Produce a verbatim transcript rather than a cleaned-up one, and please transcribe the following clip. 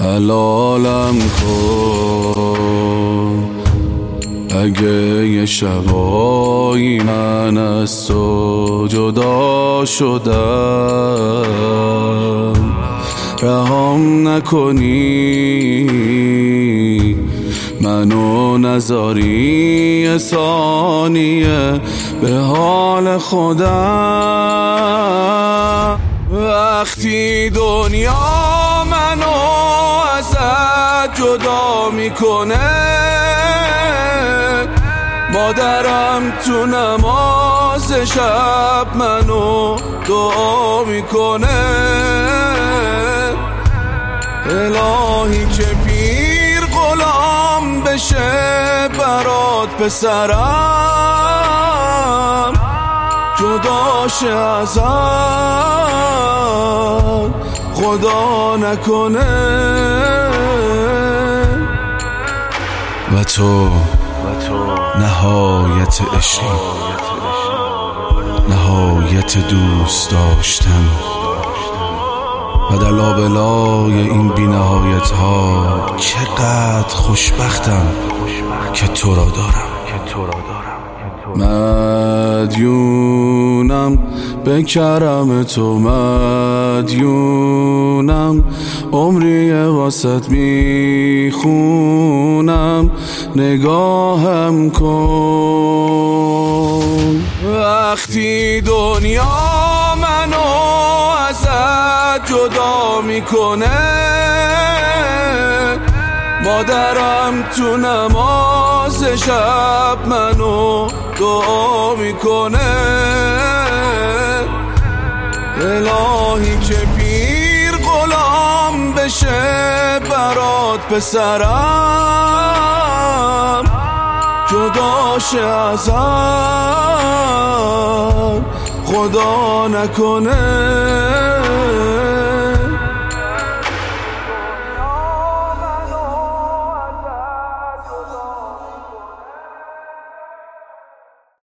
حلالم کن اگه یه شبایی من از تو جدا شدم، رهام نکنی منو نذاری ثانیه به حال خودم. وقتی دنیا منو ازت جدا میکنه، مادرم تو نماز شب منو دعا میکنه. الهی که پیر غلام بشه برات پسرم، جداش ازت خدا نکنه. و تو نهایت عشقی، نهایت دوست داشتن و در لابلای این بی نهایت ها چقدر خوشبختم که تو را دارم. مدیونم به کرم تو، مدیونم عمری واسط میخونم، نگاهم کن. وقتی دنیا منو ازت جدا میکنه، مادرم تو نماز شب منو دعا میکنه. الهی که پیر غلام بشه برات پسرم، جداش ازت خدا نکنه.